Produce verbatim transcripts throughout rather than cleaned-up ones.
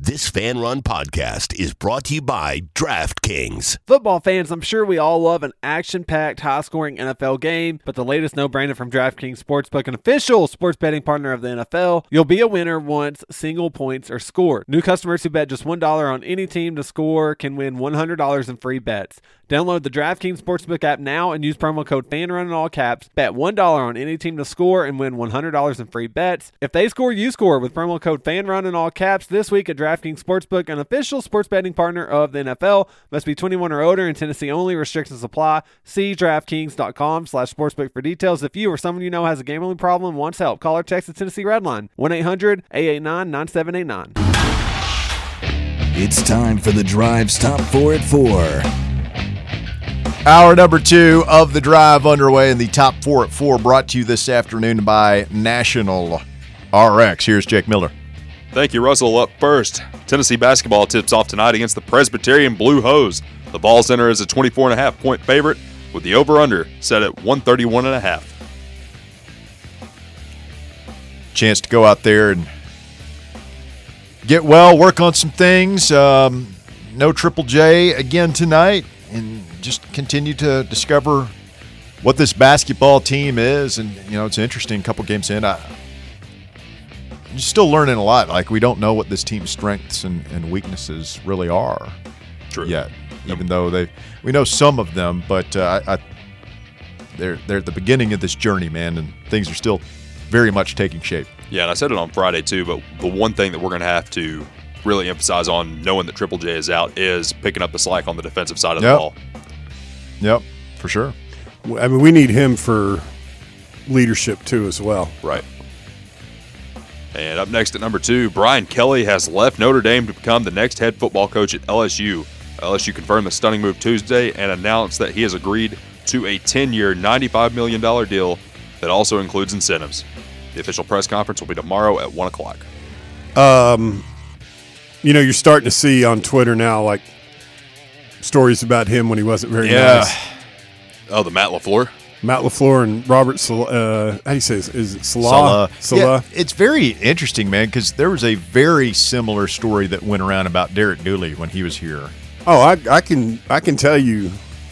This Fan Run podcast is brought to you by DraftKings. Football fans, I'm sure we all love an action-packed, high-scoring N F L game, but the latest no-brainer from DraftKings Sportsbook, an official sports betting partner of the N F L, you'll be a winner once single points are scored. New customers who bet just one dollar on any team to score can win one hundred dollars in free bets. Download the DraftKings Sportsbook app now and use promo code FANRUN in all caps. Bet one dollar on any team to score and win one hundred dollars in free bets. If they score, you score with promo code FANRUN in all caps this week at DraftKings Sportsbook, an official sports betting partner of the N F L. Must be twenty-one or older in Tennessee only. Restrictions apply. See DraftKings.com slash sportsbook for details. If you or someone you know has a gambling problem and wants help, call or text the Tennessee Red Line, one eight hundred eight eight nine nine seven eight nine. It's time for the Drive's Top four at four. Hour number two of the drive underway, and the top four at four brought to you this afternoon by National R X. Here's Jake Miller. Thank you, Russell. Up first, Tennessee basketball tips off tonight against the Presbyterian Blue Hose. The Ball Center is a twenty-four and a half point favorite with the over-under set at one thirty-one and a half. Chance to go out there and get well, work on some things. Um, no Triple J again tonight, and just continue to discover what this basketball team is. And, you know, it's interesting, a couple games in, I, I'm still learning a lot. Like, we don't know what this team's strengths and, and weaknesses really are True. yet, even yep. though they we know some of them. But uh, I, I, they're, they're at the beginning of this journey, man, and things are still very much taking shape. Yeah, and I said it on Friday too, but the one thing that we're going to have to really emphasize on, knowing that Triple J is out, is picking up the slack on the defensive side of yep. the ball. Yep, for sure. I mean, we need him for leadership too as well. Right. And up next at number two, Brian Kelly has left Notre Dame to become the next head football coach at L S U. L S U confirmed the stunning move Tuesday and announced that he has agreed to a ten-year, ninety-five million dollars deal that also includes incentives. The official press conference will be tomorrow at one o'clock. Um, you know, you're starting to see on Twitter now, like, stories about him when he wasn't very yeah. nice. Oh, the Matt LaFleur? Matt LaFleur and Robert Sal- uh, how do you say this? Is it Salah? Salah. Salah. Yeah, it's very interesting, man, because there was a very similar story that went around about Derek Dooley when he was here. Oh, I, I can I can tell you.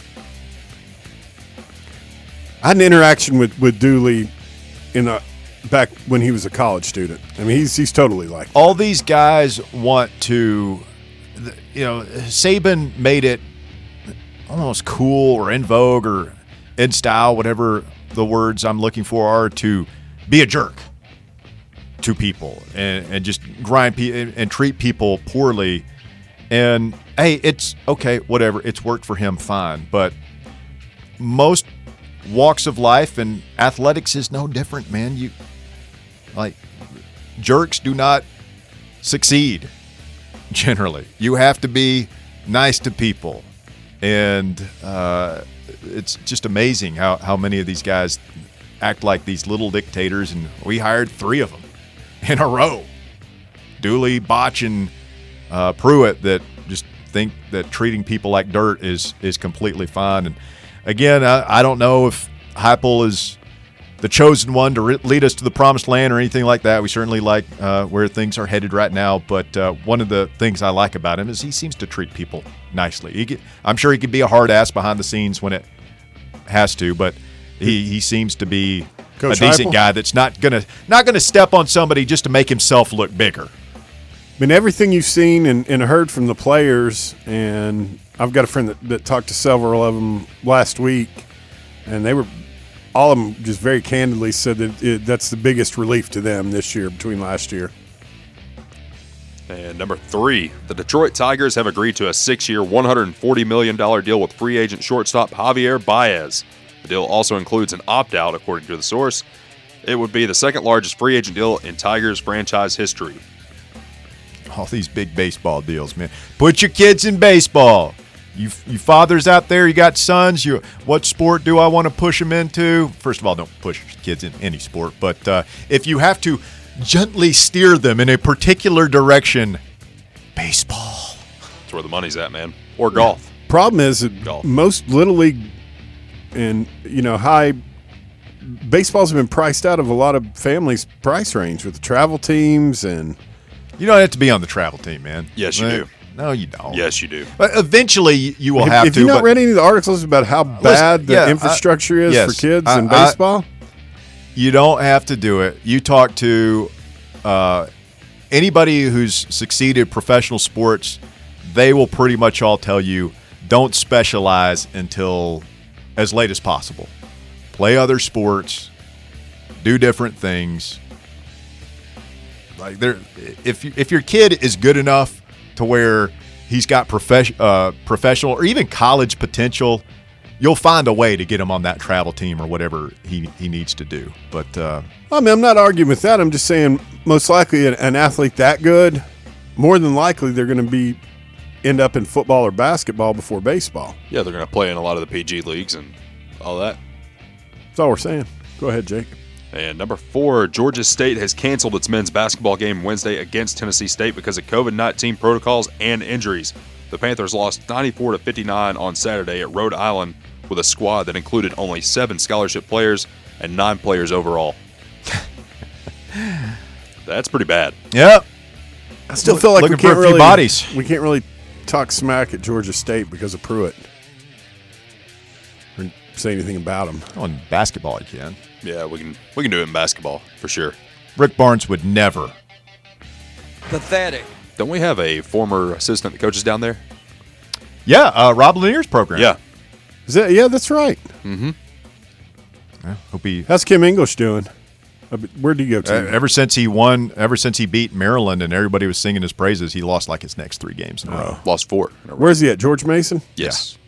I had an interaction with, with Dooley in a, back when he was a college student. I mean, he's he's totally like that. All these guys want to, you know, Saban made it almost cool or in vogue or in style, whatever the words I'm looking for are, to be a jerk to people and, and just grind pe- and, and treat people poorly. And, hey, it's okay, whatever. It's worked for him, fine. But most walks of life, and athletics is no different, man. You like jerks do not succeed generally. You have to be nice to people, and uh, it's just amazing how, how many of these guys act like these little dictators. And we hired three of them in a row: Dooley, Botch, and uh, Pruitt, that just think that treating people like dirt is is completely fine. And again, I, I don't know if Heupel is the chosen one to re- lead us to the promised land or anything like that. We certainly like uh, where things are headed right now. But uh, one of the things I like about him is he seems to treat people nicely. He get, I'm sure he can be a hard ass behind the scenes when it has to, but he, he seems to be Coach a decent Heupel? guy that's not gonna not gonna step on somebody just to make himself look bigger. I mean, everything you've seen and, and heard from the players, and I've got a friend that, that talked to several of them last week, and they were all of them just very candidly said that it, that's the biggest relief to them this year between last year. And number three, the Detroit Tigers have agreed to a six-year, one hundred forty million dollars deal with free agent shortstop Javier Baez. The deal also includes an opt-out, according to the source. It would be the second largest free agent deal in Tigers franchise history. All these big baseball deals, man. Put your kids in baseball. You, you fathers out there, you got sons. You, what sport do I want to push them into? First of all, don't push your kids in any sport. But uh, if you have to gently steer them in a particular direction, baseball. That's where the money's at, man. Or golf. Problem is that Golf. most Little League and, you know, high baseballs have been priced out of a lot of families' price range with the travel teams and You don't have to be on the travel team, man. Yes, you Right? do. No, you don't. Yes, you do. But eventually, you will Have, have have to. you not but read any of the articles about how bad the yeah, I- infrastructure is yes, for kids I- in I- baseball? You don't have to do it. You talk to uh, anybody who's succeeded professional sports, they will pretty much all tell you don't specialize until as late as possible. Play other sports, do different things. Like there, if you, if your kid is good enough to where he's got profes- uh, professional or even college potential, you'll find a way to get him on that travel team or whatever he, he needs to do. But uh, I mean, I'm not arguing with that. I'm just saying most likely an, an athlete that good, more than likely they're going to be end up in football or basketball before baseball. Yeah, they're going to play in a lot of the P G leagues and all that. That's all we're saying. Go ahead, Jake. And number four, Georgia State has canceled its men's basketball game Wednesday against Tennessee State because of COVID nineteen protocols and injuries. The Panthers lost ninety-four to fifty-nine on Saturday at Rhode Island with a squad that included only seven scholarship players and nine players overall. That's pretty bad. yeah, I still feel like we looking for can't a few really bodies. we can't really talk smack at Georgia State because of Pruitt or say anything about him. On basketball, you can. Yeah, we can we can do it in basketball for sure. Rick Barnes would never. Pathetic. Don't we have a former assistant that coaches down there? Yeah, uh, Rob Lanier's program. Yeah. Is that? Yeah, that's right. Yeah, hope he. How's Kim English doing? Uh, but Where'd he go Uh, to? ever since he won, ever since he beat Maryland and everybody was singing his praises, he lost like his next three games in a row. Lost four. in a row. Where's he at? George Mason? Yes.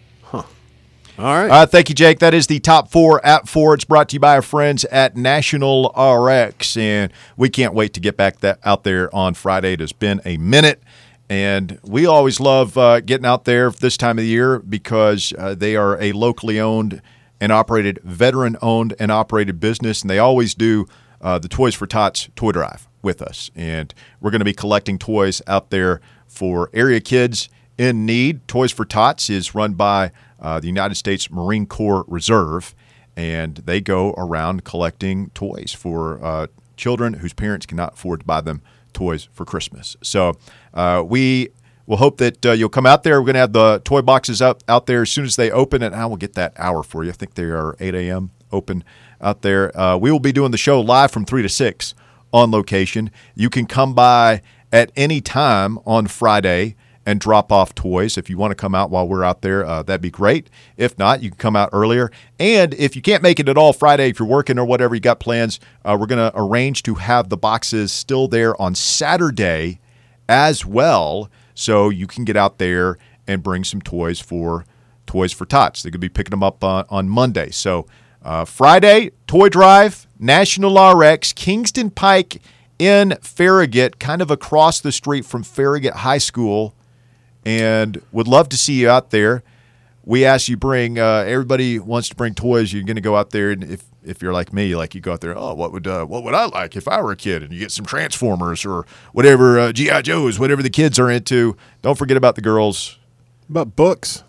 All right. Uh, thank you, Jake. That is the top four at four. It's brought to you by our friends at National R X, and we can't wait to get back that out there on Friday. It has been a minute, and we always love uh, getting out there this time of the year because uh, they are a locally owned and operated, veteran-owned and operated business, and they always do uh, the Toys for Tots toy drive with us, and we're going to be collecting toys out there for area kids in need. Toys for Tots is run by uh, the United States Marine Corps Reserve, and they go around collecting toys for uh, children whose parents cannot afford to buy them toys for Christmas. So uh, we will hope that uh, you'll come out there. We're going to have the toy boxes out, out there as soon as they open, and I will get that hour for you. I think they are eight a.m. open out there. Uh, we will be doing the show live from three to six on location. You can come by at any time on Friday and drop off toys. If you want to come out while we're out there, uh, that'd be great. If not, you can come out earlier. And if you can't make it at all Friday, if you're working or whatever, you got plans, uh, we're going to arrange to have the boxes still there on Saturday as well, so you can get out there and bring some toys for Toys for Tots. They're going to be picking them up uh, on Monday. So uh, Friday, Toy Drive, National R X, Kingston Pike in Farragut, kind of across the street from Farragut High School, and would love to see you out there. We ask you bring, uh, everybody wants to bring toys. You're going to go out there, and if if you're like me, like you go out there, oh, what would uh, what would I like if I were a kid? And you get some Transformers or whatever, uh, G I. Joes, whatever the kids are into. Don't forget about the girls. About books.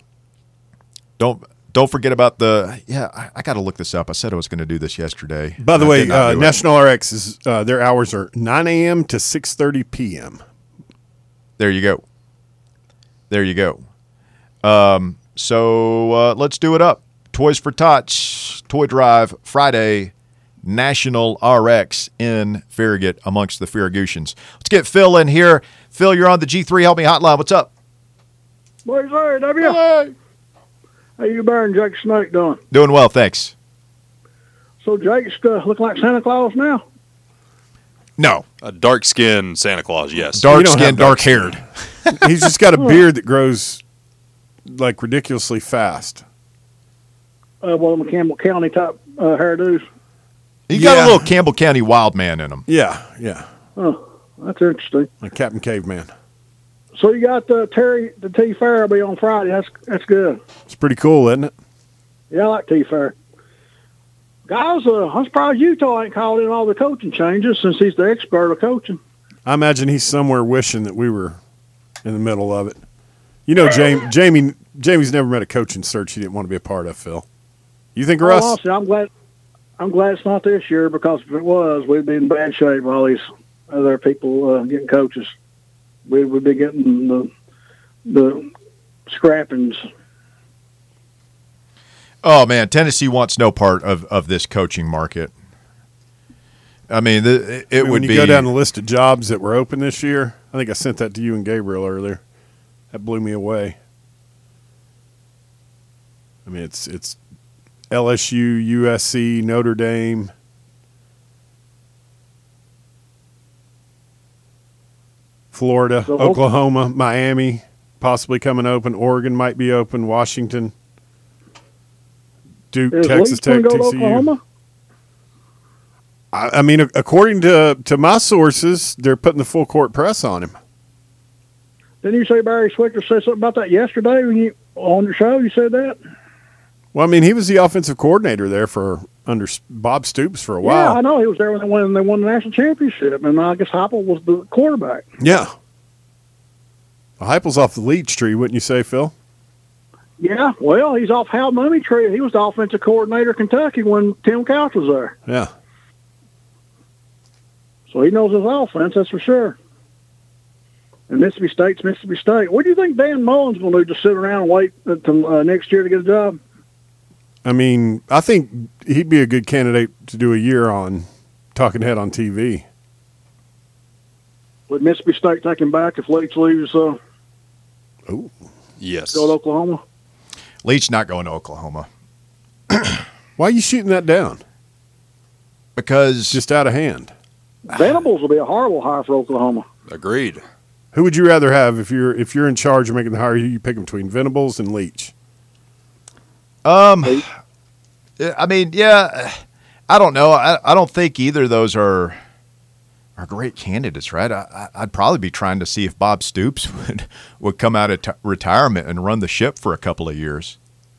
Don't don't forget about the, yeah, I, I got to look this up. I said I was going to do this yesterday. By the I way, did not uh, do it. National R X is uh, their hours are nine a.m. to six thirty p.m. There you go. There you go. Um, so uh, let's do it up. Toys for Tots, Toy Drive, Friday, National R X in Farragut amongst the Farragutians. Let's get Phil in here. Phil, you're on the G three Help Me hotline. What's up? Boys, there, W. Hey. How you, Bear and Jake Snake, doing? Doing well, thanks. So Jake's uh, looking like Santa Claus now? No. A dark-skinned Santa Claus, yes. You Dark don't skinned, have dark dark haired. He's just got a beard that grows like ridiculously fast. Uh, one of them Campbell County type uh, hairdos. He got Yeah. a little Campbell County wild man in him. Yeah, yeah. Oh, that's interesting. Like Captain Caveman. So you got uh, Terry, the T Fair will be on Friday. That's that's good. It's pretty cool, isn't it? Yeah, I like T Fair. Guys, uh, I'm surprised Utah ain't called in all the coaching changes since he's the expert of coaching. I imagine he's somewhere wishing that we were in the middle of it. You know, Jamie, Jamie, Jamie's never met a coaching search he didn't want to be a part of, Phil. You think, Oh, Russ? honestly, I'm glad. I'm glad it's not this year because if it was, we'd be in bad shape with all these other people uh, getting coaches. We would be getting the the scrappings. Oh man, Tennessee wants no part of, of this coaching market. I mean, the, it I mean, would when you be go down the list of jobs that were open this year. I think I sent that to you and Gabriel earlier. That blew me away. I mean, it's it's L S U, U S C, Notre Dame. Florida, So, Oklahoma, Miami, possibly coming open. Oregon might be open. Washington, Duke, Is Texas Leach Tech, gonna go to T C U. Oklahoma? I, I mean, according to to my sources, they're putting the full court press on him. Didn't you say Barry Switzer said something about that yesterday when you on your show? You said that. Well, I mean, he was the offensive coordinator there for under Bob Stoops for a Yeah, while. I know he was there when they won, they won the national championship, and I guess Heupel was the quarterback. Yeah. Well, Heupel's off the Leach tree, wouldn't you say, Phil? Yeah, well, he's off Hal Mummy tree. He was the offensive coordinator of Kentucky when Tim Couch was there, Yeah. so he knows his offense. That's for sure. And Mississippi State's Mississippi State. What do you think Dan Mullen's going to do? Just sit around and wait until uh, next year to get a job? I mean, I think he'd be a good candidate to do a year on Talking Head on T V. Would Mississippi State take him back if Leach leaves? Uh, Oh, Yes. go to Oklahoma. Leach not going to Oklahoma why are you shooting that down? because It's just out of hand. Venables will be a horrible hire for Oklahoma. Agreed. Who would you rather have if you're if you're in charge of making the hire? You pick between Venables and Leach. um, I mean, yeah, I don't know. I, I don't think either of those are are great candidates, right? I, I'd probably be trying to see if Bob Stoops would would come out of t- retirement and run the ship for a couple of years.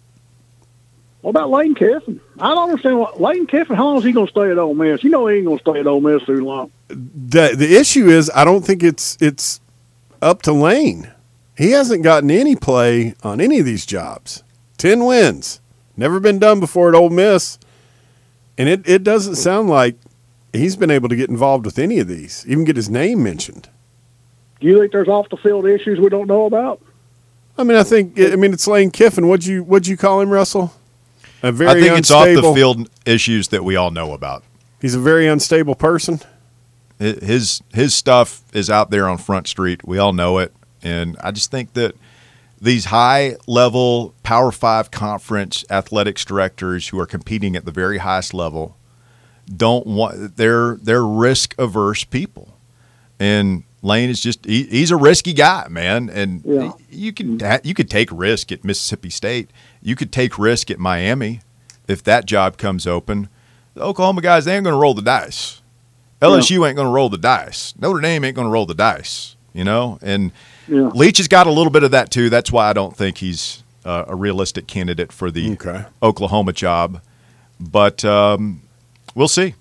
What about Lane Kiffin? I don't understand what Lane Kiffin. How long is he going to stay at Ole Miss? You know he ain't going to stay at Ole Miss too long. The the issue is I don't think it's it's up to Lane. He hasn't gotten any play on any of these jobs. Ten wins. Never been done before at Ole Miss. And it, it doesn't sound like he's been able to get involved with any of these, even get his name mentioned. Do you think there's off the field issues we don't know about? I mean, I think I mean it's Lane Kiffin. What'd you what'd you call him, Russell? A very I think it's off unstable, the field issues that we all know about. He's a very unstable person. His his stuff is out there on Front Street. We all know it, and I just think that these high level Power Five conference athletics directors who are competing at the very highest level don't want they're they're risk averse people, and Lane is just he, he's a risky guy, man. And Yeah. you can you could take risk at Mississippi State. You could take risk at Miami if that job comes open. The Oklahoma guys, they ain't going to roll the dice. L S U ain't going to roll the dice. Notre Dame ain't going to roll the dice, you know? And Yeah. Leach has got a little bit of that too. That's why I don't think he's uh, a realistic candidate for the Okay. Oklahoma job. But um, we'll see.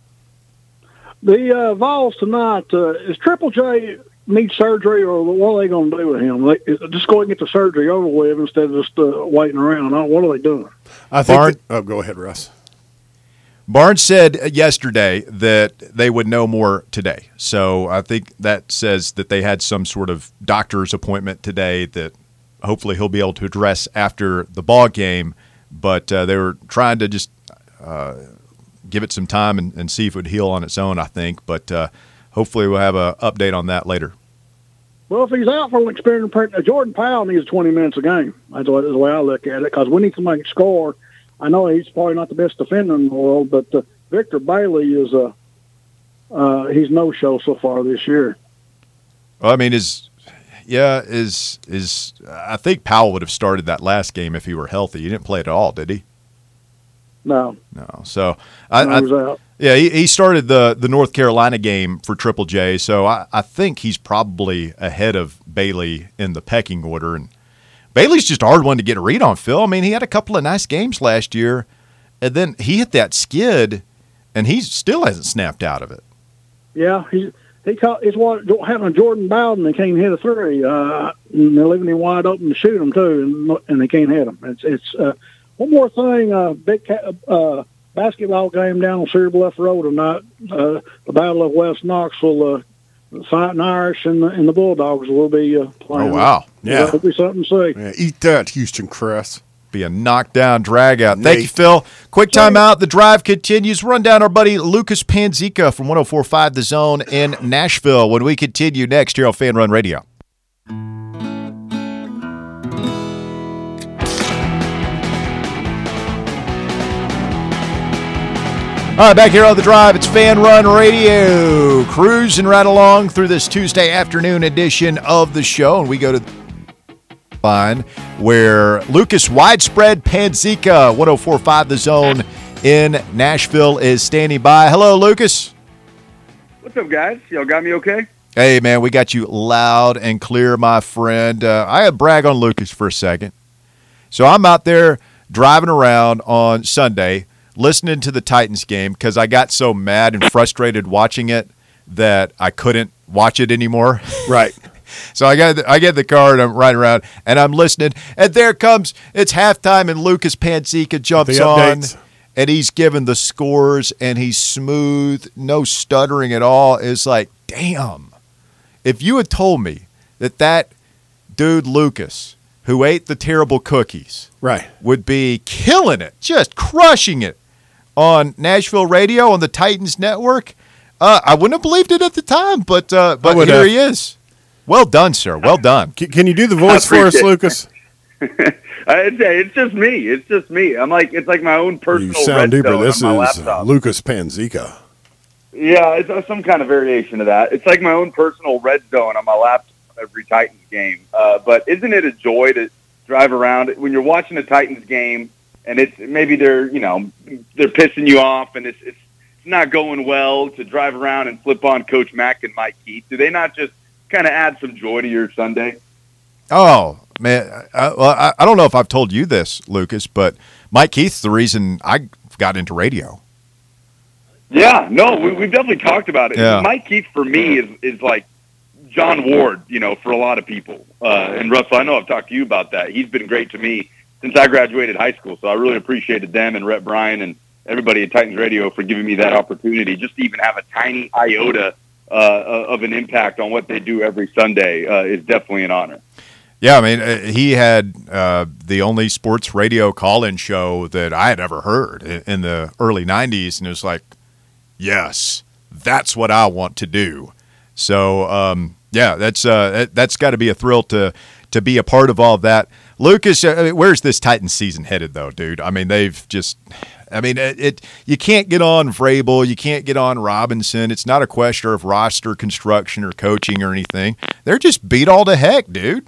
The uh, Vols tonight, uh, is Triple J need surgery, or what are they going to do with him? They, just go ahead and get the surgery over with instead of just uh, waiting around. Uh, What are they doing? I think. Bart- that- oh, go ahead, Russ. Barnes said yesterday that they would know more today. So I think that says that they had some sort of doctor's appointment today that hopefully he'll be able to address after the ball game. But uh, they were trying to just uh, give it some time and, and see if it would heal on its own, I think. But uh, hopefully we'll have an update on that later. Well, if he's out for an experience, uh, Jordan Powell needs twenty minutes a game. That's the way, that's the way I look at it, because we need somebody to score. I know he's probably not the best defender in the world, but uh, Victor Bailey is a uh, he's no show so far this year. Well, I mean, is yeah, is is I think Powell would have started that last game if he were healthy. He didn't play at all, did he? No, No. So I, no, I he was out. yeah, he, he started the the North Carolina game for Triple J. So I, I think he's probably ahead of Bailey in the pecking order. And Bailey's just a hard one to get a read on, Phil. I mean, he had a couple of nice games last year, and then he hit that skid, and he still hasn't snapped out of it. Yeah, he he caught. It's what happened to Jordan Bowden. They can't hit a three. Uh, and they're leaving him wide open to shoot him too, and, and they can't hit him. It's it's uh, one more thing. Uh, big ca- uh, basketball game down on Cedar Bluff Road tonight. Uh, the Battle of West Knoxville. Uh, the Fighting Irish and the, and the Bulldogs will be uh, playing. Oh, wow. Yeah. That'll be something to see. Yeah, eat that, Houston Crest. Be a knockdown drag out. Thank Nate. you, Phil. Quick timeout. The drive continues. Run down our buddy Lucas Panzica from one oh four point five The Zone in Nashville when we continue next here on Fan Run Radio. All right, back here on The Drive, it's Fan Run Radio. Cruising right along through this Tuesday afternoon edition of the show, and we go to line where Lucas Widespread Panzica, one oh four point five The Zone in Nashville, is standing by. Hello, Lucas. What's up, guys? Y'all got me okay? Hey, man, we got you loud and clear, my friend. Uh, I had brag on Lucas for a second. So I'm out there driving around on Sunday listening to the Titans game because I got so mad and frustrated watching it that I couldn't watch it anymore. Right. So I got I get the car and I'm riding around and I'm listening, and there comes it's halftime and Lucas Panzica jumps on and he's giving the scores and he's smooth, no stuttering at all. It's like, damn, if you had told me that that dude Lucas, who ate the terrible cookies, right, would be killing it, just crushing it on Nashville radio on the Titans network, uh, I wouldn't have believed it at the time. But uh, but here have. he is. Well done, sir. Well done. Can, can you do the voice for us, Lucas? I'd say it's just me. It's just me. I'm like it's like my own personal. You sound red deeper. zone This on my is laptop. Lucas Panzica. Yeah, it's uh, some kind of variation of that. It's like my own personal red zone on my laptop every Titans game. Uh, but isn't it a joy to drive around when you're watching a Titans game and it's maybe they're you know they're pissing you off and it's it's not going well to drive around and flip on Coach Mack and Mike Keith? Do they not just kind of add some joy to your Sunday? Oh, man. I, well, I, I don't know if I've told you this, Lucas, but Mike Keith's the reason I got into radio. Yeah, no, we, we've definitely talked about it. Yeah. Mike Keith, for me, is, is like John Ward, you know, for a lot of people. Uh, and, Russell, I know I've talked to you about that. He's been great to me since I graduated high school, so I really appreciated them and Rhett Bryan and everybody at Titans Radio for giving me that opportunity just to even have a tiny iota uh, of an impact on what they do every Sunday uh, is definitely an honor. Yeah, I mean, uh, he had uh, the only sports radio call-in show that I had ever heard in, in the early nineties, and it was like, yes, that's what I want to do. So, um, yeah, that's uh, that, that's got to be a thrill to to be a part of all of that. Lucas, uh, where's this Titans season headed, though, dude? I mean, they've just – I mean, it, it you can't get on Vrabel. You can't get on Robinson. It's not a question of roster construction or coaching or anything. They're just beat all to heck, dude.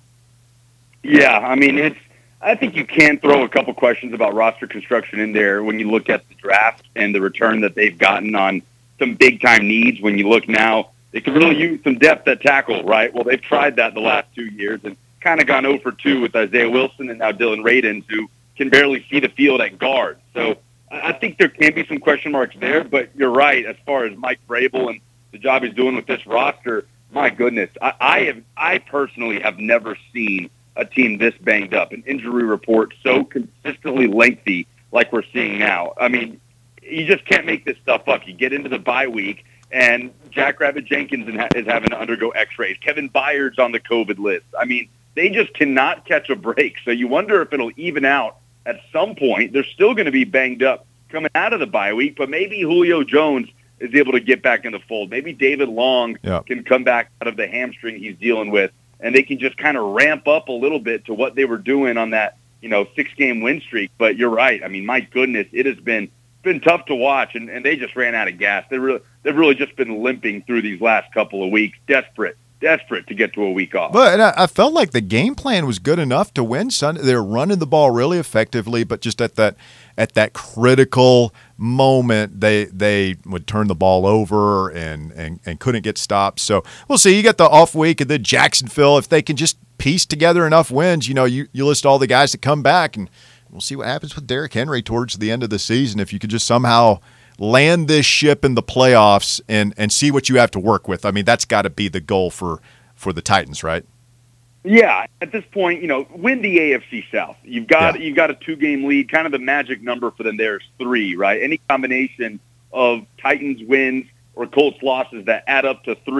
Yeah, I mean, it's. I think you can throw a couple questions about roster construction in there when you look at the draft and the return that they've gotten on some big-time needs. When you look now, they could really use some depth at tackle, right? Well, they've tried that the last two years and kind of gone oh for two with Isaiah Wilson and now Dylan Radins, who can barely see the field at guard. So I think there can be some question marks there, but you're right as far as Mike Vrabel and the job he's doing with this roster. My goodness, I, I have. I personally have never seen a team this banged up, an injury report so consistently lengthy like we're seeing now. I mean, you just can't make this stuff up. You get into the bye week, and Jack Rabbit Jenkins is having to undergo x-rays. Kevin Byard's on the COVID list. I mean, they just cannot catch a break. So you wonder if it'll even out at some point. They're still going to be banged up coming out of the bye week, but maybe Julio Jones is able to get back in the fold. Maybe David Long yeah. can come back out of the hamstring he's dealing with, and they can just kind of ramp up a little bit to what they were doing on that, you know, six-game win streak. But you're right. I mean, my goodness, it has been been tough to watch, and, and they just ran out of gas. They really, they've really just been limping through these last couple of weeks, desperate, desperate to get to a week off. But I, I felt like the game plan was good enough to win Sunday. They're running the ball really effectively, but just at that at that critical moment, they they would turn the ball over and, and, and couldn't get stopped. So we'll see. You got the off week, and then Jacksonville, if they can just piece together enough wins, you know, you, you list all the guys that come back, and we'll see what happens with Derrick Henry towards the end of the season. If you could just somehow land this ship in the playoffs and, and see what you have to work with. I mean, that's got to be the goal for, for the Titans, right? Yeah, at this point, you know, win the A F C South. You've got Yeah. you've got a two-game lead. Kind of the magic number for them there is three, right? Any combination of Titans wins or Colts losses that add up to three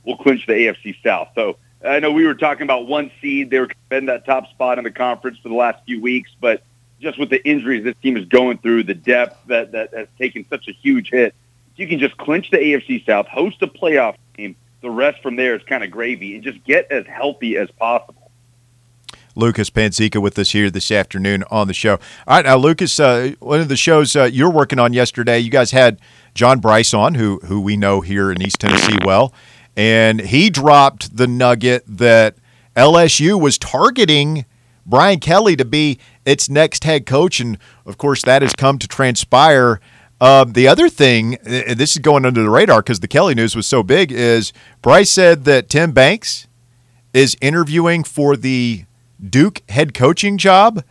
will clinch the A F C South. So I know we were talking about one seed. They were in that top spot in the conference for the last few weeks, but just with the injuries this team is going through, the depth that, that has taken such a huge hit, you can just clinch the A F C South, host a playoff game. The rest from there is kind of gravy, and just get as healthy as possible. Lucas Panzica with us here this afternoon on the show. All right, now, Lucas, uh, one of the shows uh, you're working on yesterday, you guys had John Bryce on, who who we know here in East Tennessee well, and he dropped the nugget that L S U was targeting Brian Kelly to be its next head coach, and, of course, that has come to transpire. Uh, the other thing, and this is going under the radar because the Kelly news was so big, is Bryce said that Tim Banks is interviewing for the Duke head coaching job.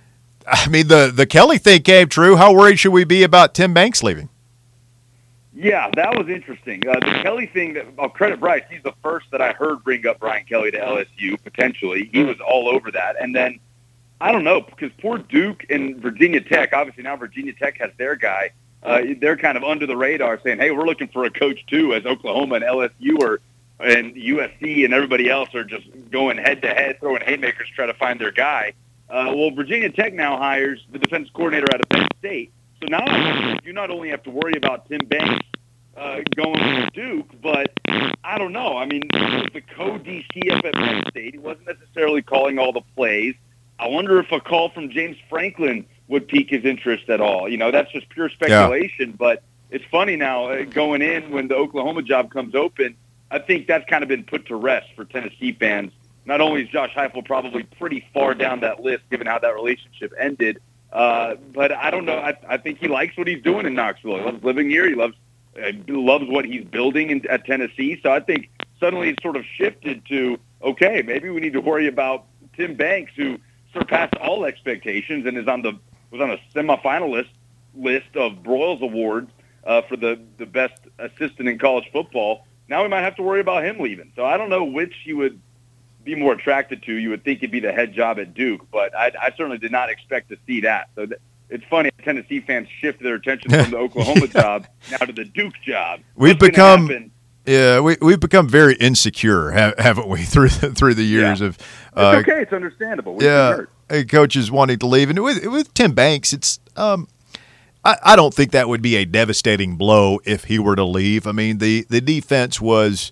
I mean, the, the Kelly thing came true. How worried should we be about Tim Banks leaving? Yeah, that was interesting. Uh, the Kelly thing, that, I'll credit Bryce. He's the first that I heard bring up Brian Kelly to L S U, potentially. He was all over that. And then, I don't know, because poor Duke and Virginia Tech, obviously now Virginia Tech has their guy. Uh, they're kind of under the radar saying, hey, we're looking for a coach too, as Oklahoma and L S U are, and U S C and everybody else are just going head-to-head, throwing haymakers to try to find their guy. Uh, well, Virginia Tech now hires the defense coordinator out of Penn State. So now you not only have to worry about Tim Banks uh, going to Duke, but I don't know. I mean, with the co-D C F at Penn State, he wasn't necessarily calling all the plays. I wonder if a call from James Franklin would pique his interest at all. You know, that's just pure speculation, yeah. But it's funny now, uh, going in when the Oklahoma job comes open, I think that's kind of been put to rest for Tennessee fans. Not only is Josh Heupel probably pretty far down that list, given how that relationship ended, uh, but I don't know. I, I think he likes what he's doing in Knoxville. He loves living here. He loves uh, loves what he's building in, at Tennessee. So I think suddenly it's sort of shifted to, okay, maybe we need to worry about Tim Banks, who surpassed all expectations and is on the was on a semifinalist list of Broyles Awards uh, for the, the best assistant in college football. Now we might have to worry about him leaving. So I don't know which you would be more attracted to. You would think it'd be the head job at Duke, but I, I certainly did not expect to see that. So th- it's funny, Tennessee fans shift their attention from the Oklahoma yeah. job now to the Duke job. We've What's become yeah, we we've become very insecure, haven't we, through the, through the years yeah. of uh, it's okay, it's understandable. We've yeah, coaches wanting to leave, and with with Tim Banks, it's um, I, I don't think that would be a devastating blow if he were to leave. I mean, the the defense was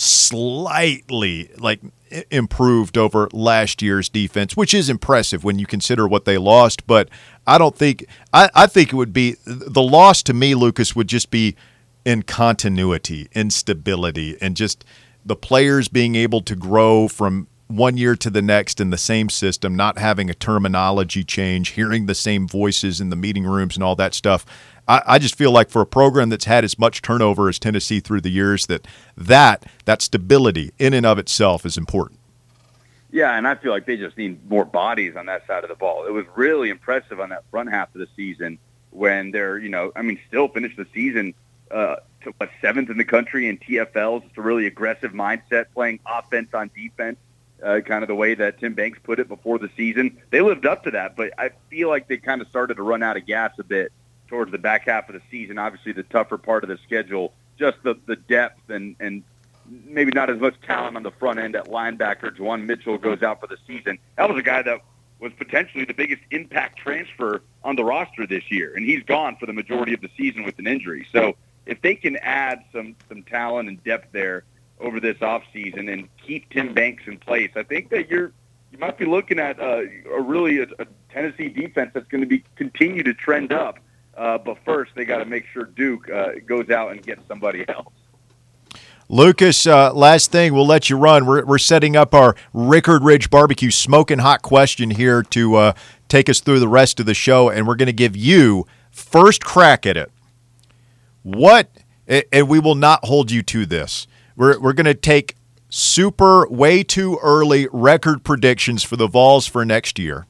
slightly like improved over last year's defense, which is impressive when you consider what they lost. But I don't think I, I think it would be the loss to me, Lucas, would just be in continuity, instability, and just the players being able to grow from one year to the next in the same system, not having a terminology change, hearing the same voices in the meeting rooms and all that stuff. I, I just feel like for a program that's had as much turnover as Tennessee through the years, that that that stability in and of itself is important. Yeah, and I feel like they just need more bodies on that side of the ball. It was really impressive on that front half of the season when they're, you know, I mean, still finished the season uh, to what, seventh in the country in T F Ls. It's a really aggressive mindset, playing offense on defense. Uh, kind of the way that Tim Banks put it before the season. They lived up to that, but I feel like they kind of started to run out of gas a bit towards the back half of the season. Obviously, the tougher part of the schedule, just the, the depth and, and maybe not as much talent on the front end at linebacker. Juwan Mitchell goes out for the season. That was a guy that was potentially the biggest impact transfer on the roster this year, and he's gone for the majority of the season with an injury. So if they can add some, some talent and depth there over this offseason and keep Tim Banks in place, I think that you're you might be looking at uh, a really a, a Tennessee defense that's going to be continue to trend up. Uh, but first, they got to make sure Duke uh, goes out and gets somebody else. Lucas, uh, last thing, we'll let you run. We're we're setting up our Rickard Ridge Barbecue smoking hot question here to uh, take us through the rest of the show, and we're going to give you first crack at it. What, and we will not hold you to this. We're we're going to take super way too early record predictions for the Vols for next year.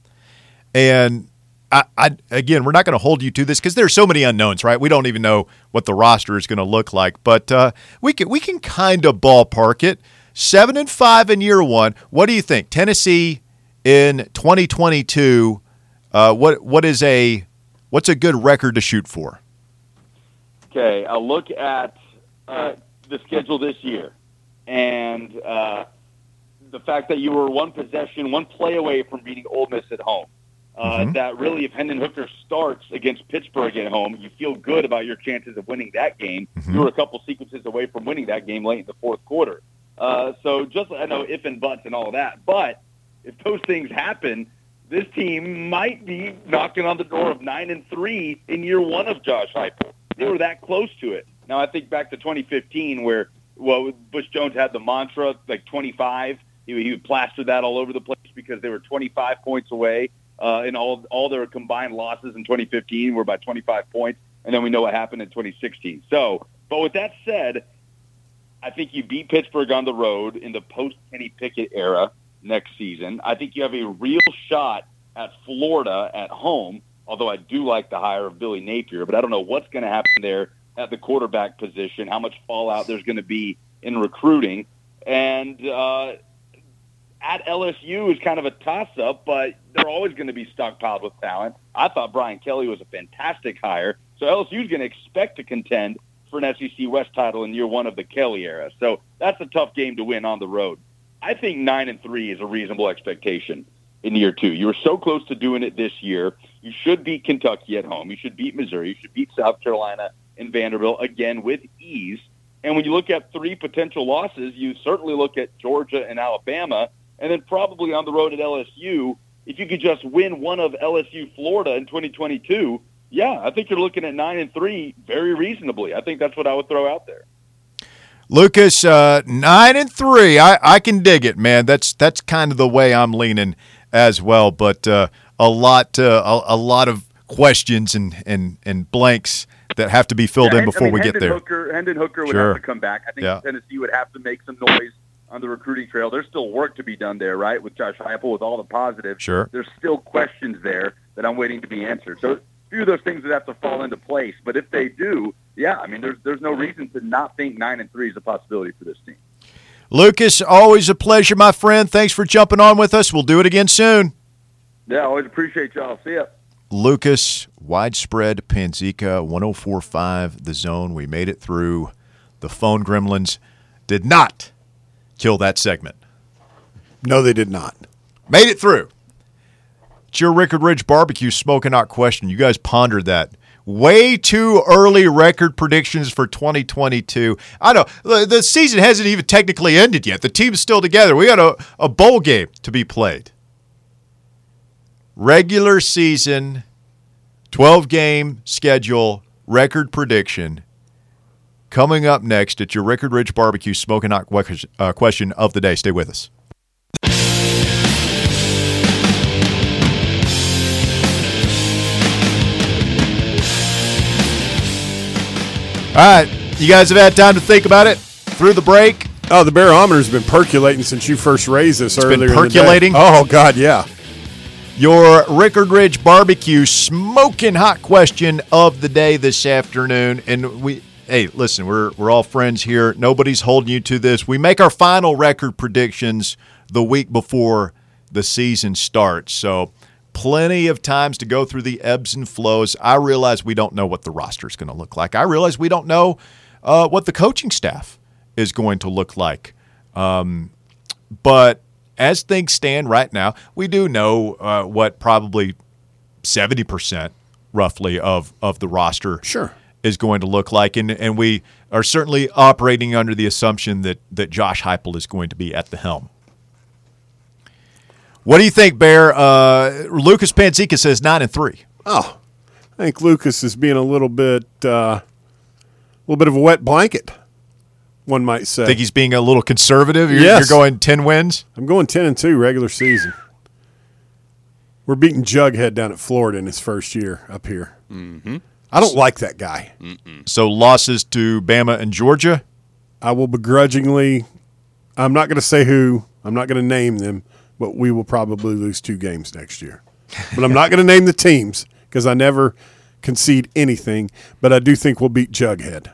And I, I again, we're not going to hold you to this because there's so many unknowns, right? We don't even know what the roster is going to look like, but uh, we can we can kind of ballpark it. Seven and five in year one. What do you think, Tennessee in twenty twenty-two? Uh, what what is a what's a good record to shoot for? Okay, I'll look at uh, the schedule this year. and uh, the fact that you were one possession, one play away from beating Ole Miss at home. Uh, Mm-hmm. That really, if Hendon Hooker starts against Pittsburgh at home, you feel good about your chances of winning that game. Mm-hmm. You were a couple sequences away from winning that game late in the fourth quarter. Uh, so just, I know if and buts and all that, but if those things happen, this team might be knocking on the door of nine and three in year one of Josh Heupel. They were that close to it. Now I think back to twenty fifteen where, well, Bush Jones had the mantra like twenty-five. He, he would plaster that all over the place because they were twenty-five points away. Uh, and all all their combined losses in twenty fifteen were by twenty-five points, and then we know what happened in twenty sixteen. So, but with that said, I think you beat Pittsburgh on the road in the post-Kenny Pickett era next season. I think you have a real shot at Florida at home, although I do like the hire of Billy Napier, but I don't know what's going to happen there at the quarterback position, how much fallout there's going to be in recruiting. And uh, at L S U is kind of a toss-up, but they're always going to be stockpiled with talent. I thought Brian Kelly was a fantastic hire, so L S U is going to expect to contend for an S E C West title in year one of the Kelly era. So that's a tough game to win on the road. I think nine and three is a reasonable expectation in year two. You were so close to doing it this year. You should beat Kentucky at home. You should beat Missouri. You should beat South Carolina and Vanderbilt, again, with ease. And when you look at three potential losses, you certainly look at Georgia and Alabama, and then probably on the road at L S U, if you could just win one of L S U Florida in twenty twenty-two, yeah, I think you're looking at nine and three very reasonably. I think that's what I would throw out there. Lucas, uh, nine and three. I, I can dig it, man. That's that's kind of the way I'm leaning as well. But uh, a lot uh, a, a lot of questions and, and, and blanks that have to be filled yeah, in before I mean, we Hendon get there. Hooker, Hendon Hooker would Sure. have to come back. I think Yeah. Tennessee would have to make some noise on the recruiting trail. There's still work to be done there, right, with Josh Heupel, with all the positives. Sure. There's still questions there that I'm waiting to be answered. So a few of those things would have to fall into place. But if they do, yeah, I mean, there's there's no reason to not think nine and three is a possibility for this team. Lucas, always a pleasure, my friend. Thanks for jumping on with us. We'll do it again soon. Yeah, always appreciate y'all. See ya. Lucas, widespread Panzica, one oh four point five, The Zone. We made it through. The phone gremlins did not kill that segment. No, they did not. Made it through. It's your Rickard Ridge Barbecue Smoking Hot question. You guys pondered that. Way too early record predictions for twenty twenty-two. I know. The season hasn't even technically ended yet. The team's still together. We got a, a bowl game to be played. Regular season, twelve-game schedule, record prediction. Coming up next, it's your Rickard Ridge Barbecue Smoking Hot uh, question of the day. Stay with us. All right, you guys have had time to think about it through the break. Oh, the barometer's been percolating since you first raised this It's earlier been percolating? in the day. Oh, God, yeah. Your Rickard Ridge Barbecue Smoking Hot question of the day this afternoon. And we, hey, listen, we're we're all friends here. Nobody's holding you to this. We make our final record predictions the week before the season starts. So plenty of times to go through the ebbs and flows. I realize we don't know what the roster is going to look like. I realize we don't know uh, what the coaching staff is going to look like. Um, but as things stand right now, we do know uh, what probably seventy percent roughly of, of the roster Sure. is going to look like. And, and we are certainly operating under the assumption that, that Josh Heupel is going to be at the helm. What do you think, Bear? Uh, Lucas Panzica says nine and three. Oh, I think Lucas is being a little bit, uh, a little bit of a wet blanket, one might say. Think he's being a little conservative? You're, Yes. you're going ten wins? I'm going ten and two regular season. We're beating Jughead down at Florida in his first year up here. Mm-hmm. I don't like that guy. Mm-mm. So losses to Bama and Georgia? I will begrudgingly, I'm not going to say who, I'm not going to name them, but we will probably lose two games next year. But I'm not going to name the teams because I never concede anything, but I do think we'll beat Jughead.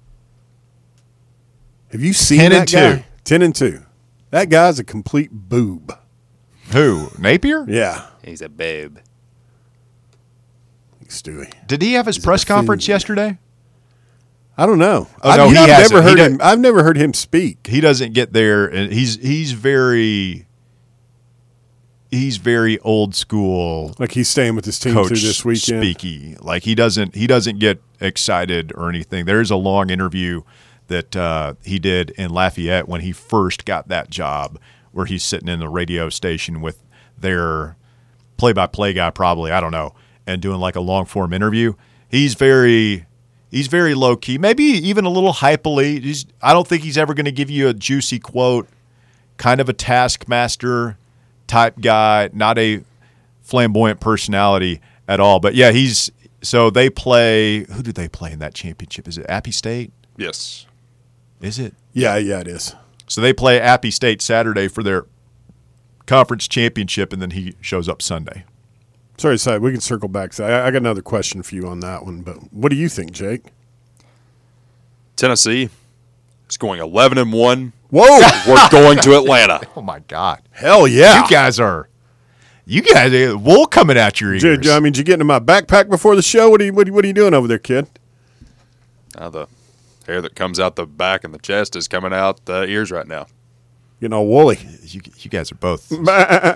Have you seen ten that and guy? two. Ten and two. That guy's a complete boob. Who? Napier? Yeah. He's a babe. Stewie. Did he have his He's press a conference fiend. yesterday? I don't know. Oh, I've, no, he I've hasn't. never heard He him. I've never heard him speak. He doesn't get there, and he's he's very he's very old school. Like he's staying with his team coach through this weekend. Speaky. Like he doesn't he doesn't get excited or anything. There's a long interview that uh, he did in Lafayette when he first got that job, where he's sitting in the radio station with their play-by-play guy, probably, I don't know, and doing like a long-form interview. He's very he's very low-key, maybe even a little hypely. He's, I don't think he's ever going to give you a juicy quote, kind of a taskmaster type guy, not a flamboyant personality at all. But, yeah, he's – so they play – who did they play in that championship? Is it Appy State? Yes. Is it? Yeah, yeah, it is. So they play Appy State Saturday for their conference championship, and then he shows up Sunday. Sorry, Si, we can circle back. So I, I got another question for you on that one, but what do you think, Jake? Tennessee is going eleven and one. Whoa! We're going to Atlanta. Oh, my God. Hell yeah. You guys are – you guys – wool coming out your ears. Did, I mean, did you get into my backpack before the show? What are you, what are you, what are you doing over there, kid? Now the hair that comes out the back and the chest is coming out the ears right now. Getting all woolly. You, you guys are both. um,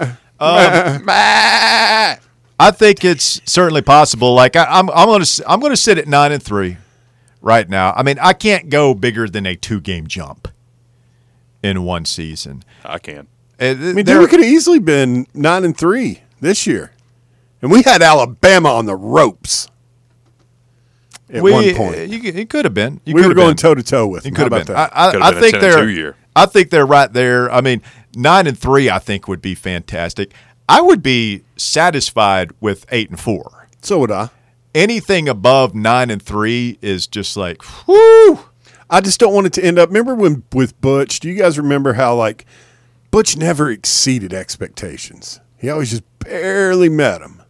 I think it's certainly possible. Like I, I'm, I'm going to, I'm going to sit at nine and three right now. I mean, I can't go bigger than a two-game jump in one season. I can. I mean, dude, we could have easily been nine and three this year, and we had Alabama on the ropes. At we, one point, you, it could have been. You we were been. going toe to toe with. It them. could have been. That? I, I, I been think a ten and they're. two year. I think they're right there. I mean, nine and three. I think would be fantastic. I would be satisfied with eight and four. So would I. Anything above nine and three is just like, whoo. I just don't want it to end up. Remember when with Butch? Do you guys remember how like Butch never exceeded expectations? He always just barely met them.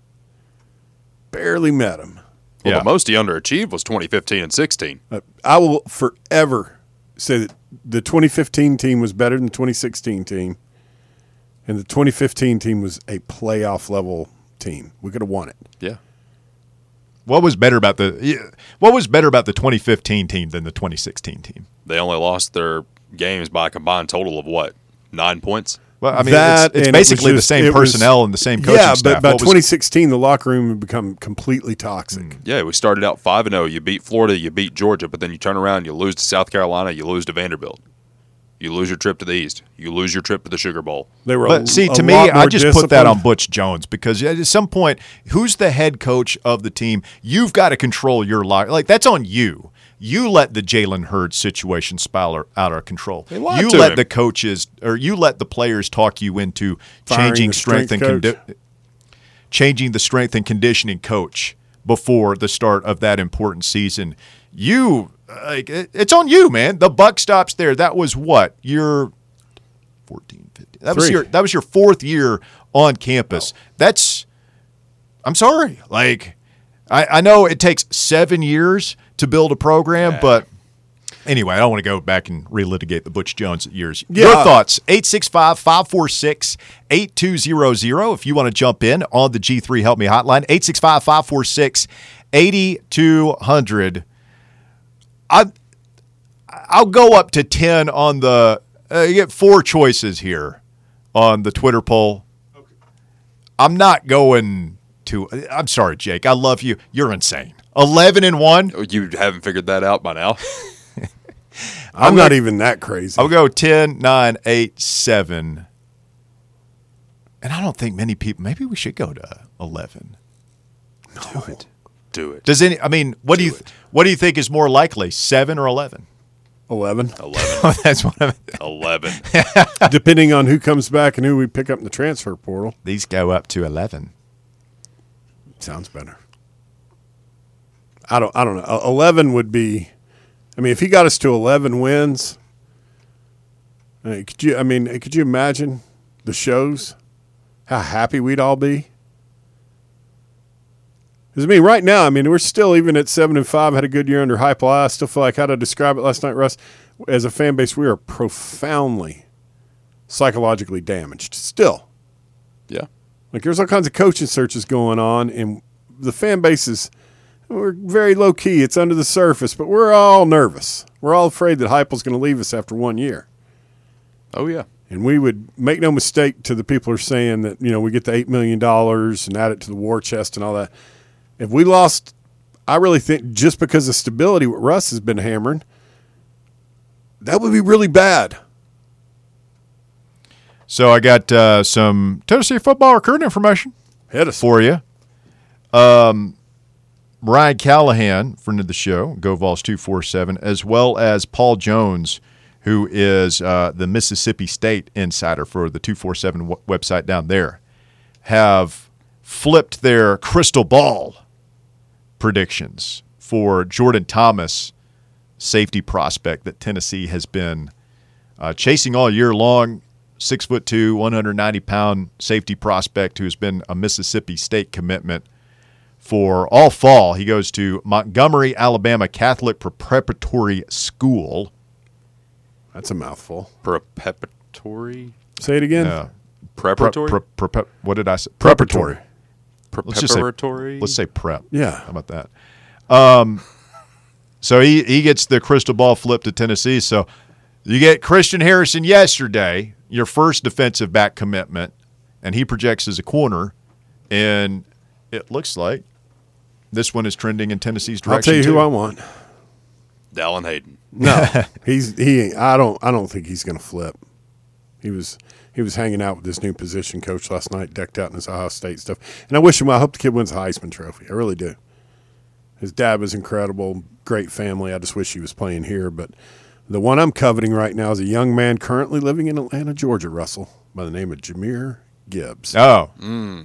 Barely met them. Well, Yeah. the most he underachieved was twenty fifteen and sixteen. Uh, I will forever say that the twenty fifteen team was better than the twenty sixteen team, and the twenty fifteen team was a playoff level team. We could have won it. Yeah. What was better about the yeah, What was better about the twenty fifteen team than the twenty sixteen team? They only lost their games by a combined total of what? Nine points? Well, I mean, That, it's, it's and it was basically just- the same it was- personnel and the same coaching Yeah, staff. but by What was- twenty sixteen, the locker room had become completely toxic. Yeah, we started out five and oh. You beat Florida, you beat Georgia, but then you turn around, you lose to South Carolina, you lose to Vanderbilt. You lose your trip to the East. You lose your trip to the Sugar Bowl. They were, But a, see, a to me, lot I more just put that on disciplined. Butch Jones because at some point, who's the head coach of the team? You've got to control your life. Like, that's on you. You let the Jalen Hurts situation spiral out of control. They lied You to let him. the coaches or you let the players talk you into Firing changing the strength, strength and coach. condi- changing the strength and conditioning coach before the start of that important season. You like it, it's on you, man. The buck stops there. That was what your fourteen, fifteen. That was Three. your that was your fourth year on campus. That's I'm sorry. Like I, I know it takes seven years to build a program, but anyway, I don't want to go back and relitigate the Butch Jones years. Yeah. Your thoughts, eight six five, five four six, eight two zero zero if you want to jump in on the G three Help Me hotline, eight six five, five four six, eight two zero zero. I, I'll go up to ten on the uh, – you get four choices here on the Twitter poll. I'm not going to – I'm sorry, Jake. I love you. You're insane. eleven and one. You haven't figured that out by now? I'm not even that crazy. I'll go ten, nine, eight, seven. And I don't think many people – maybe we should go to eleven. Do it. Do it. Does any – I mean, what do you it. what do you think is more likely, seven or eleven? eleven. eleven. That's what I'm – eleven. Depending on who comes back and who we pick up in the transfer portal. these go up to eleven. Sounds better. I don't I don't know. Uh, eleven would be I mean, if he got us to eleven wins, I mean, could you I mean, could you imagine the shows? How happy we'd all be? Because I mean, right now, I mean, we're still even at seven and five. Had a good year under Hype Law. I still feel like how to describe it last night, Russ. As a fan base, we are profoundly psychologically damaged. Still, Yeah. like there's all kinds of coaching searches going on, and the fan base is. we're very low key. It's under the surface, but we're all nervous. We're all afraid that Heupel's going to leave us after one year. Oh, yeah. And we would make no mistake to the people who are saying that, you know, we get the eight million dollars and add it to the war chest and all that. If we lost, I really think just because of stability, what Russ has been hammering, that would be really bad. So I got uh, some Tennessee football recruiting information Hit us. for you. Um, Ryan Callahan, friend of the show, Go Vols two forty-seven, as well as Paul Jones, who is uh, the Mississippi State insider for the two forty-seven w- website down there, have flipped their crystal ball predictions for Jordan Thomas, safety prospect that Tennessee has been uh, chasing all year long. Six foot two, one hundred ninety pound safety prospect who has been a Mississippi State commitment for all fall. He goes to Montgomery, Alabama Catholic Preparatory School. That's a mouthful. Preparatory? Say it again. Uh, Preparatory? Pre- pre- pre- what did I say? Preparatory. Let's just say, Preparatory? let's say prep. Yeah. How about that? Um, so he, he gets the crystal ball flipped to Tennessee. So you get Christian Harrison yesterday, your first defensive back commitment, and he projects as a corner, and it looks like this one is trending in Tennessee's direction. I'll tell you too. who I want. Dallin Hayden. No, he's he. I don't. I don't think he's going to flip. He was he was hanging out with this new position coach last night, decked out in his Ohio State stuff. And I wish him well. I hope the kid wins the Heisman Trophy. I really do. His dad was incredible, great family. I just wish he was playing here. But the one I'm coveting right now is a young man currently living in Atlanta, Georgia, Russell, by the name of Jahmyr Gibbs. Oh. Mm.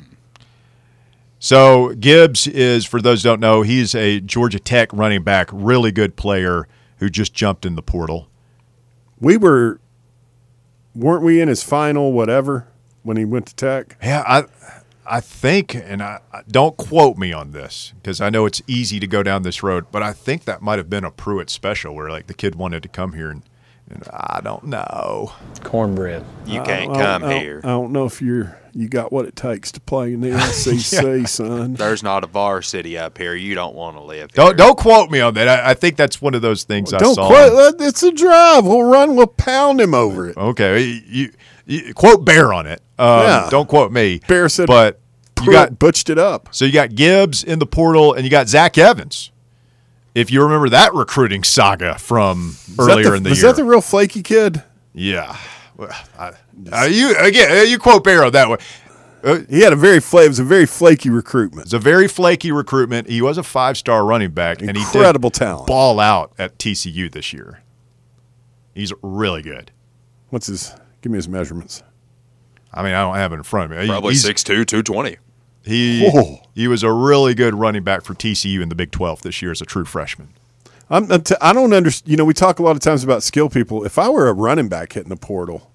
So Gibbs is, for those who don't know, he's a Georgia Tech running back, really good player who just jumped in the portal. We were, weren't we in his final whatever when he went to Tech? Yeah, I I think, and I, don't quote me on this because I know it's easy to go down this road, but I think that might have been a Pruitt special where like the kid wanted to come here and, and I don't know. Cornbread. You I- can't I- come I don't- here. I don't know if you're you got what it takes to play in the S E C, son. There's not a varsity up here. You don't want to live here. Don't don't quote me on that. I, I think that's one of those things I Don't saw. quit. It's a drive. We'll run. We'll pound him over it. Okay, you, you quote Bear on it. Um, Yeah. Don't quote me. Bear said, but you Pruitt got butched it up. so you got Gibbs in the portal and you got Zach Evans. If you remember that recruiting saga from Was earlier that the, in the was year, that the real flaky kid? yeah. Well, I, uh, you again, uh, you quote Bear on that one. Uh, He had a very fla- it was a very flaky recruitment. It's a very flaky recruitment. He was a five-star running back, and he Incredible did talent. ball out at T C U this year. He's really good. What's his? Give me his measurements. I mean, I don't have it in front of me. He- Probably he's- six two, two twenty. He Whoa. he was a really good running back for T C U in the Big twelve this year as a true freshman. I'm, I'm t- I don't understand. You know, we talk a lot of times about skill people. If I were a running back hitting the portal,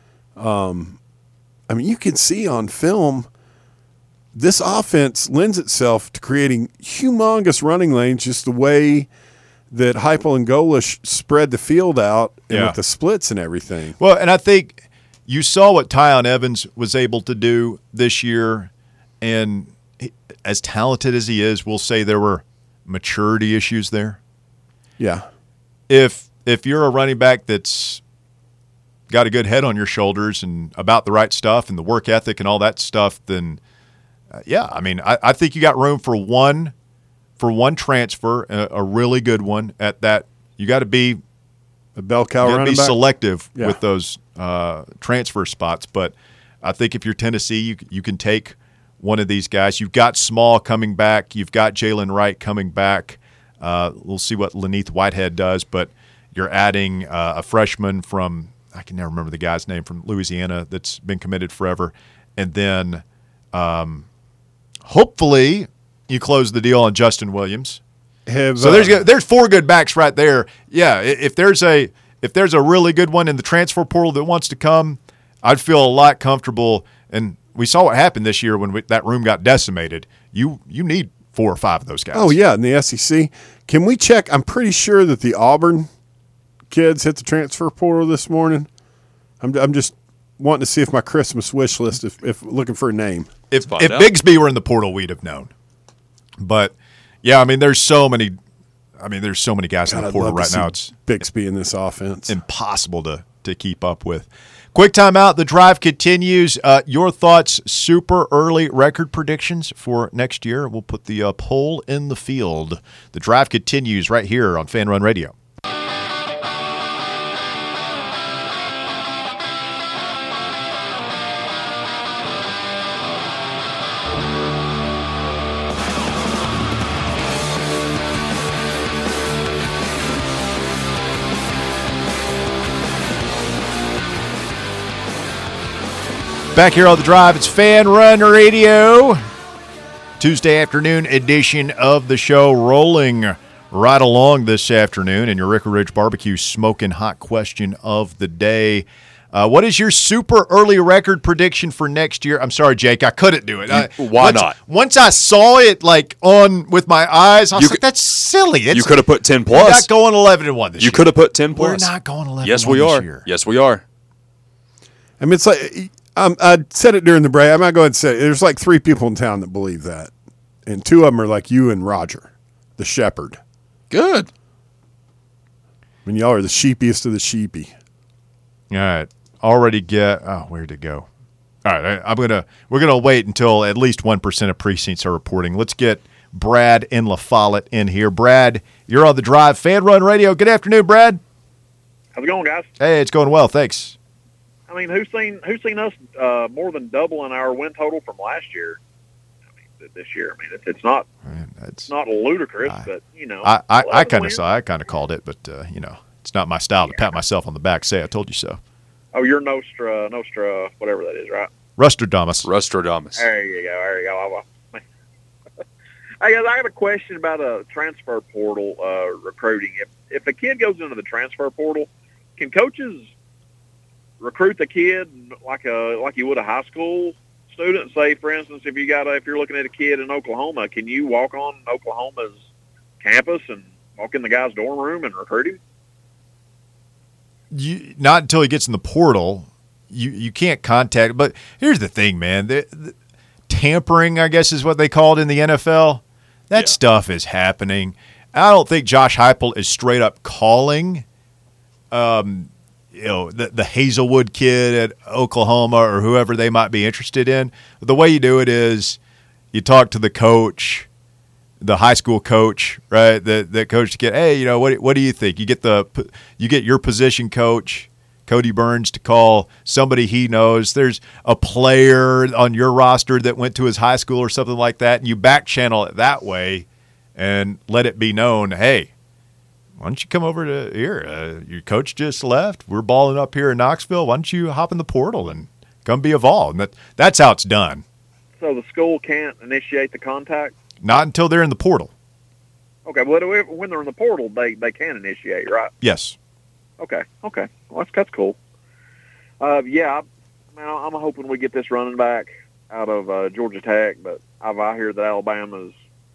um, I mean, you can see on film this offense lends itself to creating humongous running lanes. Just the way that Heupel and Golish spread the field out, and Yeah. with the splits and everything. Well, and I think you saw what Tyon Evans was able to do this year, and he, as talented as he is, we'll say there were maturity issues there. Yeah, If if you're a running back that's got a good head on your shoulders and about the right stuff and the work ethic and all that stuff, then uh, yeah, I mean, I, I think you got room for one for one transfer, a, a really good one at that. You got to be a bell cow you got to running be back. selective Yeah. with those uh, transfer spots. But I think if you're Tennessee, you you can take one of these guys. You've got Small coming back. You've got Jalen Wright coming back. Uh, we'll see what Laneith Whitehead does, but you're adding uh, a freshman from I can never remember the guy's name from Louisiana that's been committed forever, and then um, hopefully you close the deal on Justin Williams. Have, So there's uh, there's four good backs right there. Yeah, i- if there's a if there's a really good one in the transfer portal that wants to come, I'd feel a lot comfortable. And we saw what happened this year when we, that room got decimated. You you need four or five of those guys. Oh, yeah, in the S E C. Can we check? I'm pretty sure that the Auburn kids hit the transfer portal this morning. I'm, I'm just wanting to see if my Christmas wish list, if, if looking for a name. If find if out. Bigsby were in the portal, we'd have known. But Yeah, I mean, there's so many. I mean, there's so many guys God, in the I'd portal love to right see now. It's Bixby in this offense. impossible to to keep up with. Quick timeout. The drive continues. Uh, your thoughts, super early record predictions for next year. We'll put the uh, poll in the field. The drive continues right here on Fan Run Radio. Back here on the drive, it's Fan Run Radio. Tuesday afternoon edition of the show rolling right along this afternoon. And your Ricker Ridge Barbecue smoking hot question of the day. Uh, what is your super early record prediction for next year? I'm sorry, Jake, I couldn't do it. I, Why once, not? Once I saw it like on with my eyes, I was You like, could- that's silly. It's, You could have put ten we're plus. not going eleven and one this You year. could have put ten plus. We're not going eleven Yes, and one we this are. year. Yes, we are. I mean, it's like um, I said it during the break. I'm not going to say it. There's like three people in town that believe that, and two of them are like you and Roger, the shepherd. Good. I mean, y'all are the sheepiest of the sheepy. All right. Already get oh, where'd it go? All right, I, I'm gonna we're gonna wait until at least one percent of precincts are reporting. Let's get Brad in La Follette in here. Brad, you're on the drive. Fan Run Radio. Good afternoon, Brad. How's it going, guys? Hey, it's going well. Thanks. I mean, who's seen who's seen us uh, more than doubling our win total from last year? I mean, th- this year. I mean, it's, it's not Man, it's that's, not ludicrous, I- but you know, I I, I eleven kind of wins. saw. I kind of called it, but uh, you know, it's not my style to pat myself on the back. Say I told you so. Oh, you're Nostra, Nostra, whatever that is, right? Rustradamus. Rostradamus. There you go. There you go. I- I- Hey, guys, I got a question about a transfer portal uh, recruiting. If if a kid goes into the transfer portal, can coaches recruit the kid like a like you would a high school student? Say, for instance, if you got a, if you're looking at a kid in Oklahoma, can you walk on Oklahoma's campus and walk in the guy's dorm room and recruit him? You, not until he gets in the portal. You you can't contact. But here's the thing, man. The, the, tampering, I guess, is what they call it in the N F L. That Yeah. stuff is happening. I don't think Josh Heupel is straight up calling, um, you know, the the Hazelwood kid at Oklahoma or whoever they might be interested in. The way you do it is you talk to the coach, the high school coach, right? That that coach to get, hey, you know, what what do you think? You get the you get your position coach, Cody Burns, to call somebody he knows. There's a player on your roster that went to his high school or something like that, and you back channel it that way and let it be known, hey, why don't you come over to here? Uh, your coach just left. We're balling up here in Knoxville. Why don't you hop in the portal and come be involved? And that, that's how it's done. So the school can't initiate the contact? Not until they're in the portal. Okay, well, when they're in the portal, they, they can initiate, right? Yes. Okay, okay. Well, that's, that's cool. Uh, yeah, I, man, I'm hoping we get this running back out of uh, Georgia Tech, but I've, I hear that Alabama's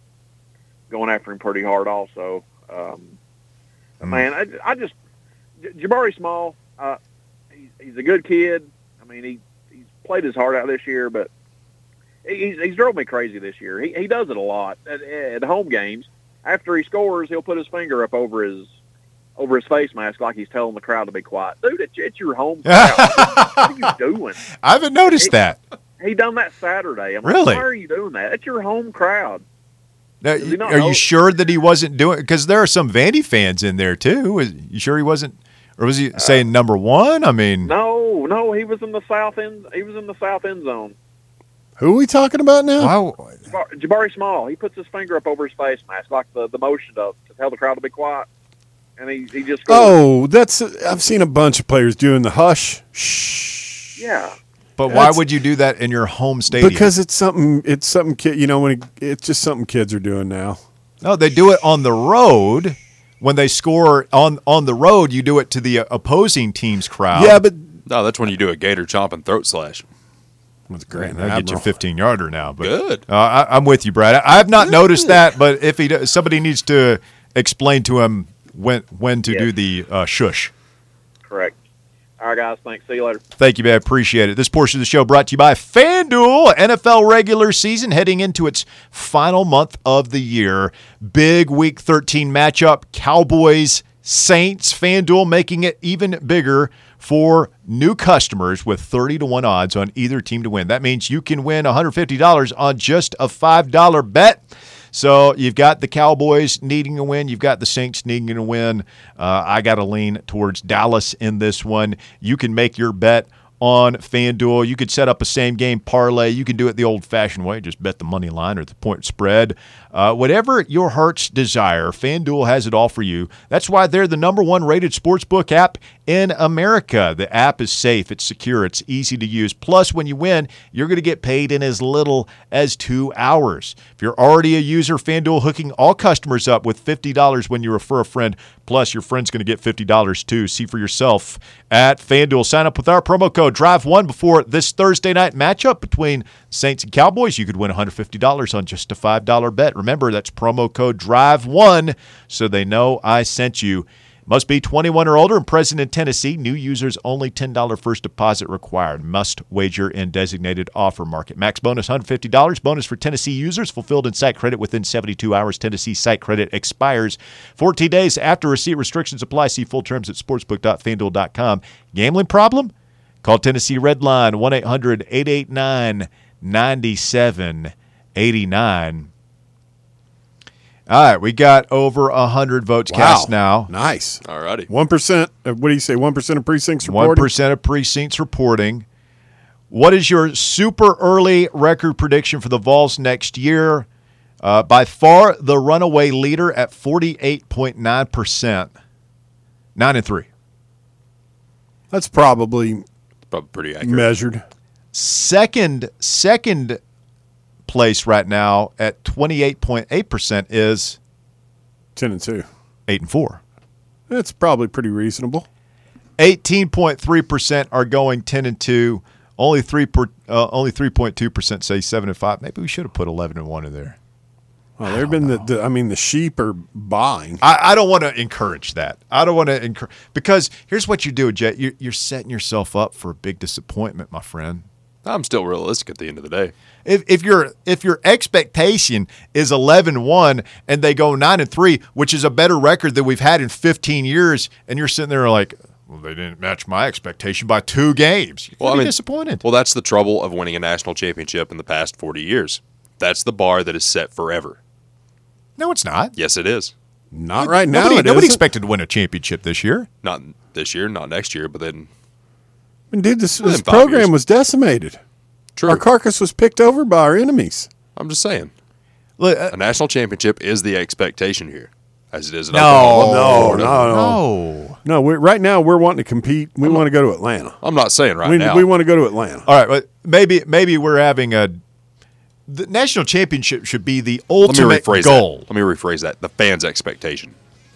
going after him pretty hard also. Um, Mm. Man, I, I just J- Jabari Small, uh, he's, he's a good kid. I mean, he he's played his heart out this year, but he's he's drove me crazy this year. He he does it a lot at, at home games. After he scores, he'll put his finger up over his over his face mask like he's telling the crowd to be quiet. Dude, it's, it's your home crowd. What are you doing? I haven't noticed He- that. He done that Saturday. I'm Really? like, why are you doing that? It's your home crowd. Now, Does he not are know? you sure that he wasn't doing? Because there are some Vandy fans in there too. Is you sure he wasn't, or was he saying number one? I mean, No, no, he was in the south end. He was in the south end zone. Who are we talking about now? why, Jabari, Jabari Small. He puts his finger up over his face mask, like the, the motion to, to tell the crowd to be quiet, and he he just goes, Oh, that's I've seen a bunch of players doing the hush. Shh. yeah. but why That's- would you do that in your home stadium? Because it's something. It's something. Kid, you know, when it, it's just something kids are doing now. no, they do it on the road. When they score on on the road, you do it to the uh, opposing team's crowd. Yeah, but No, that's when you do a gator chomp and throat slash. that's great. That get you a fifteen yarder now. But Good. Uh, I, I'm with you, Brad. I, I have not noticed that, but if he does, somebody needs to explain to him when when to Yes. do the uh, shush. Correct. All right, guys. Thanks. See you later. Thank you, man. Appreciate it. This portion of the show brought to you by FanDuel. N F L regular season heading into its final month of the year. Big Week thirteen matchup, Cowboys, Saints. FanDuel making it even bigger for new customers with thirty to one odds on either team to win. That means you can win one hundred fifty dollars on just a five dollar bet. So you've got the Cowboys needing a win. You've got the Saints needing a win. Uh, I got to lean towards Dallas in this one. You can make your bet on FanDuel. You could set up a same-game parlay. You can do it the old-fashioned way. Just bet the money line or the point spread. Uh, whatever your heart's desire, FanDuel has it all for you. That's why they're the number one rated sportsbook app in America. The app is safe. It's secure. It's easy to use. Plus, when you win, you're going to get paid in as little as two hours. If you're already a user, FanDuel hooking all customers up with fifty dollars when you refer a friend. Plus, your friend's going to get fifty dollars too. See for yourself at FanDuel. Sign up with our promo code Drive One before this Thursday night matchup between Saints and Cowboys. You could win one hundred fifty dollars on just a five dollar bet. Remember, that's promo code Drive One so they know I sent you. Must be twenty-one or older and present in Tennessee. New users only ten dollars first deposit required. Must wager in designated offer market. Max bonus one hundred fifty dollars. Bonus for Tennessee users fulfilled in site credit within seventy-two hours. Tennessee site credit expires fourteen days after receipt. Restrictions apply. See full terms at sportsbook dot fanduel dot com. Gambling problem? Call Tennessee Redline one eight hundred eight eight nine nine seven eight nine. All right, we got over one hundred votes Wow. cast now. Nice. All righty. one percent. What do you say? one percent of precincts reporting? one percent of precincts reporting. What is your super early record prediction for the Vols next year? Uh, by far, the runaway leader at forty-eight point nine percent. nine and three. That's probably, Probably pretty accurate. measured. Second, second place right now at twenty-eight point eight percent is ten and two. eight and four. That's probably pretty reasonable. eighteen point three percent are going ten and two. Only three per, uh, only three point two percent say seven and five. Maybe we should have put eleven and one in there. Well, there've been the, the. I mean, the sheep are buying. I, I don't want to encourage that. I don't want to encourage because here's what you do, Jet. You're, you're setting yourself up for a big disappointment, my friend. I'm still realistic at the end of the day. If if your if your expectation is eleven one and they go nine and three, which is a better record than we've had in fifteen years, and you're sitting there like, well, they didn't match my expectation by two games. You're Well, I be mean, disappointed. Well, that's the trouble of winning a national championship in the past forty years. That's the bar that is set forever. No, it's not. Yes, it is. Not right now. Nobody, it nobody isn't. expected to win a championship this year. Not this year, not next year, but then And dude, this, Within this five program years. was decimated. true. Our carcass was picked over by our enemies. I'm just saying. Look, uh, A national championship is the expectation here, as it is in No, Oklahoma. no, Florida. no, no. no. No, we're, right now we're wanting to compete. We want to go to Atlanta. I'm not saying right we, now. we want to go to Atlanta. All right, but maybe maybe we're having a the national championship should be the Let me ultimate rephrase goal. that. Let me rephrase that. The fans' expectation.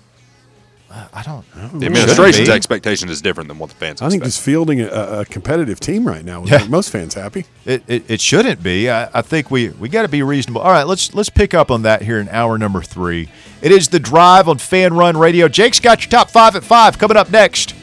I don't know. The administration's be. expectation is different than what the fans I think expect. just fielding a, a competitive team right now would make most fans happy. It, it it shouldn't be. I, I think we we got to be reasonable. All right, let's let's pick up on that here in hour number three. It is the Drive on Fan Run Radio. Jake's got your top five at five coming up next